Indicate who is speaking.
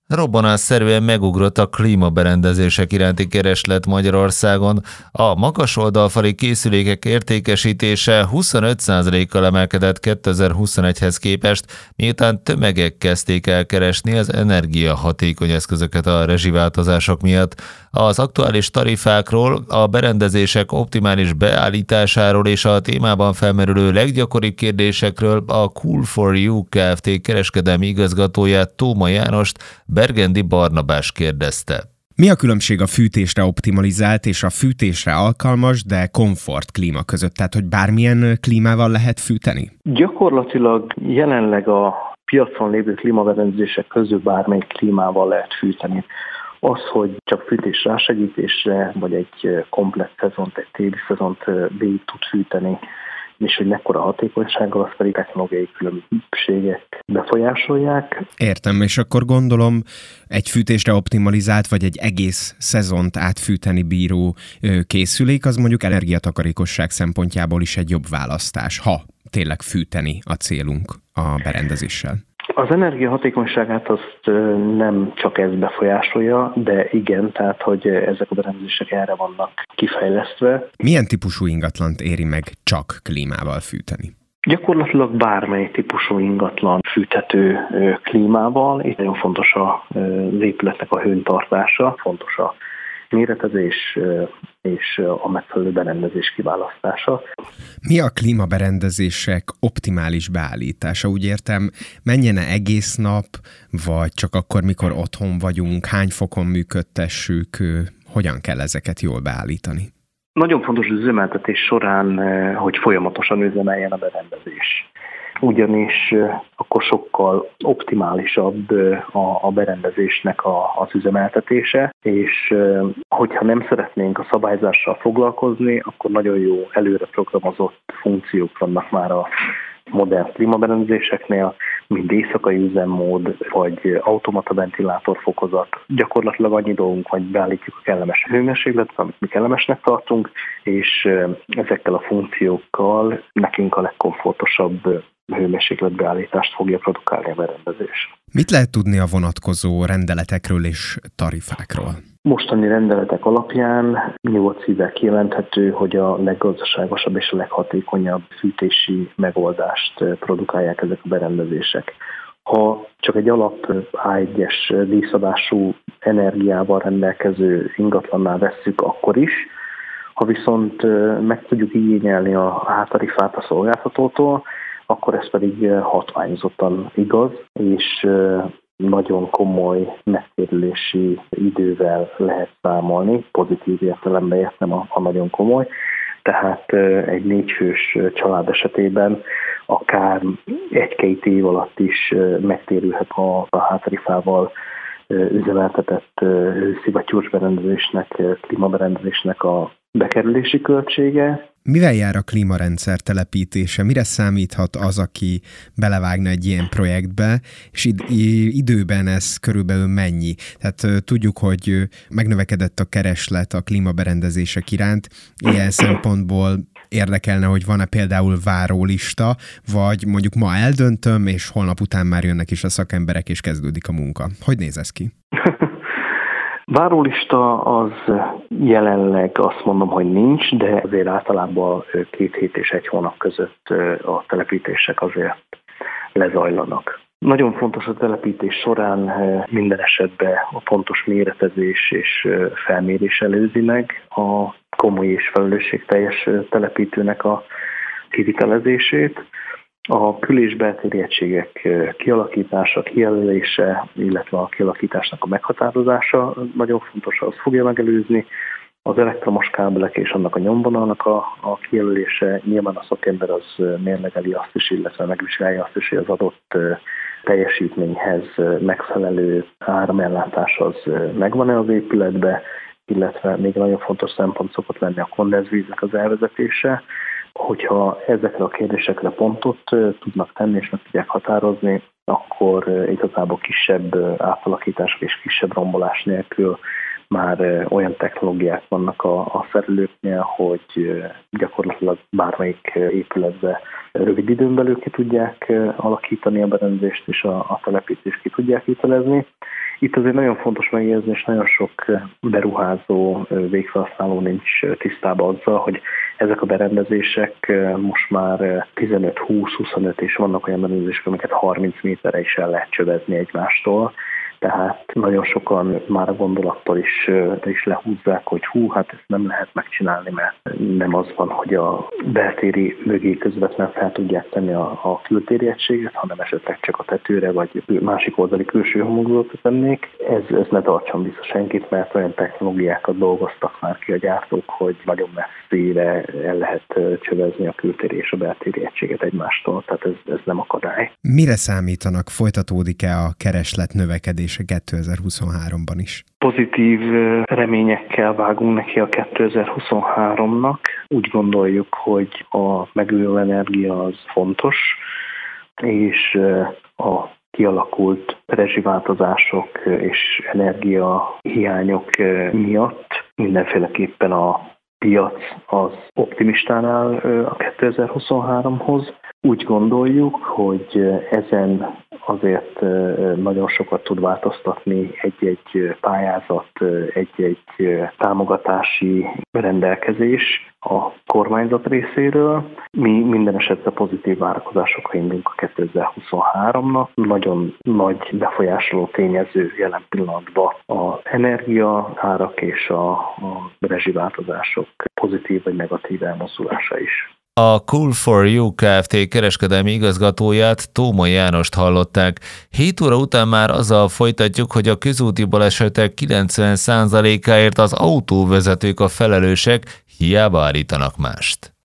Speaker 1: Robbanásszerűen megugrott a klímaberendezések iránti kereslet Magyarországon. A magas oldalfali készülékek értékesítése 25%-kal emelkedett 2021-hez képest, miután tömegek kezdték el keresni az energiahatékony eszközöket a rezsiváltozások miatt. Az aktuális tarifákról, a berendezések optimális beállításáról és a témában felmerülő leggyakoribb kérdésekről a Cool for You Kft. Kereskedelmi igazgatóját, Tóma Jánost Bergendi Barnabás kérdezte.
Speaker 2: Mi a különbség a fűtésre optimalizált és a fűtésre alkalmas, de komfort klíma között? Tehát, hogy bármilyen klímával lehet fűteni?
Speaker 3: Gyakorlatilag jelenleg a piacon lévő klímaberendezések közül bármelyik klímával lehet fűteni. Az, hogy csak fűtés rásegítésre, vagy egy komplett szezont, egy téli szezont végig tud fűteni, és hogy mekkora hatékonysággal, az pedig technológiai különbségek befolyásolják.
Speaker 2: Értem, és akkor gondolom egy fűtésre optimalizált, vagy egy egész szezont átfűteni bíró készülék, az mondjuk energiatakarékosság szempontjából is egy jobb választás, ha tényleg fűteni a célunk a berendezéssel.
Speaker 3: Az energiahatékonyságát azt nem csak ez befolyásolja, de igen, tehát hogy ezek a berendezések erre vannak kifejlesztve.
Speaker 2: Milyen típusú ingatlant éri meg csak klímával fűteni?
Speaker 3: Gyakorlatilag bármely típusú ingatlan fűthető klímával. Itt nagyon fontos az épületnek a hőntartása, fontos a méretezés és a megfelelő berendezés kiválasztása.
Speaker 2: Mi a klímaberendezések optimális beállítása? Úgy értem, menjene egész nap, vagy csak akkor, mikor otthon vagyunk, hány fokon működtessük, hogyan kell ezeket jól beállítani?
Speaker 3: Nagyon fontos az üzemeltetés során, hogy folyamatosan üzemeljen a berendezés. Ugyanis akkor sokkal optimálisabb a berendezésnek az üzemeltetése, és hogyha nem szeretnénk a szabályzással foglalkozni, akkor nagyon jó előre programozott funkciók vannak már a modern klímaberendezéseknél, mint éjszakai üzemmód, vagy automata ventilátorfokozat. Gyakorlatilag annyi dolgunk, hogy beállítjuk a kellemes hőmérsékletet, amit mi kellemesnek tartunk, és ezekkel a funkciókkal nekünk a legkomfortosabb hőmérsékletbeállítást fogja produkálni a berendezés.
Speaker 2: Mit lehet tudni a vonatkozó rendeletekről és tarifákról?
Speaker 3: Mostani rendeletek alapján nyugodt szívvel kijelenthető, hogy a leggazdaságosabb és a leghatékonyabb fűtési megoldást produkálják ezek a berendezések. Ha csak egy alap A1-es díszadású energiával rendelkező ingatlannál vesszük, akkor is. Ha viszont meg tudjuk igényelni a ártarifát a szolgáltatótól, akkor ez pedig hatványozottan igaz, és nagyon komoly megtérülési idővel lehet számolni, pozitív értelemben értem a nagyon komoly. Tehát egy 4 fős család esetében akár 1-2 év alatt is megtérülhet a hátarifával üzemeltetett hőszivattyús berendezésnek, klímaberendezésnek a bekerülési költsége.
Speaker 2: Mivel jár a klímarendszer telepítése? Mire számíthat az, aki belevágna egy ilyen projektbe, és időben ez körülbelül mennyi? Tehát tudjuk, hogy megnövekedett a kereslet a klímaberendezések iránt. Ilyen szempontból érdekelne, hogy van-e például várólista, vagy mondjuk ma eldöntöm, és holnap után már jönnek is a szakemberek, és kezdődik a munka. Hogy néz ez ki?
Speaker 3: Várólista az jelenleg azt mondom, hogy nincs, de azért általában 2 hét és 1 hónap között a telepítések azért lezajlanak. Nagyon fontos a telepítés során minden esetben a pontos méretezés és felmérés előzi meg a komoly és felelősségteljes telepítőnek a kivitelezését. A kül- és beltéri egységek kialakítása, kijelölése, illetve a kialakításnak a meghatározása nagyon fontos, az fogja megelőzni. Az elektromos kábelek és annak a nyomvonalnak a kijelölése, nyilván a szakember az mérlegeli azt is, illetve megvizsgálja azt is, hogy az adott teljesítményhez megfelelő áramellátás az megvan-e az épületbe, illetve még nagyon fontos szempont szokott lenni a kondenzvíznek az elvezetése. Hogyha ezekre a kérdésekre pontot tudnak tenni és meg tudják határozni, akkor igazából kisebb átalakítások és kisebb rombolás nélkül már olyan technológiák vannak a szerelőknél, hogy gyakorlatilag bármelyik épületbe rövid időn belül ki tudják alakítani a berendezést, és a telepítést ki tudják hitelezni. Itt azért nagyon fontos megjegyezni, és nagyon sok beruházó, végfelhasználó nincs tisztában azzal, hogy ezek a berendezések most már 15-20-25, és vannak olyan berendezések, amiket 30 méterre is el lehet csövezni egymástól. Tehát nagyon sokan már a gondolattól is lehúzzák, hogy hát ezt nem lehet megcsinálni, mert nem az van, hogy a beltéri mögé közvetlen fel tudják tenni a kültéri egységet, hanem esetleg csak a tetőre, vagy másik oldali külső homlokzatot tennék. Ez ne tartson vissza senkit, mert olyan technológiákat dolgoztak már ki a gyártók, hogy nagyon messzire el lehet csövezni a kültéri és a beltéri egységet egymástól, tehát ez nem akadály.
Speaker 2: Mire számítanak? Folytatódik-e a kereslet növekedés 2023-ban is?
Speaker 3: Pozitív reményekkel vágunk neki a 2023-nak. Úgy gondoljuk, hogy a megújuló energia az fontos, és a kialakult rezsiváltozások és energiahiányok miatt mindenféleképpen a piac az optimistán áll a 2023-hoz. Úgy gondoljuk, hogy ezen azért nagyon sokat tud változtatni egy-egy pályázat, egy-egy támogatási rendelkezés a kormányzat részéről. Mi minden esetre pozitív várakozásokra indulunk a 2023-nak. Nagyon nagy befolyásoló tényező jelen pillanatban az energiaárak és a rezsiváltozások pozitív vagy negatív elmozdulása is.
Speaker 1: A Cool for You Kft. Kereskedelmi igazgatóját, Tóma Jánost hallották. 7 óra után már azzal folytatjuk, hogy a közúti balesetek 90%-áért az autóvezetők a felelősek, hiába állítanak mást.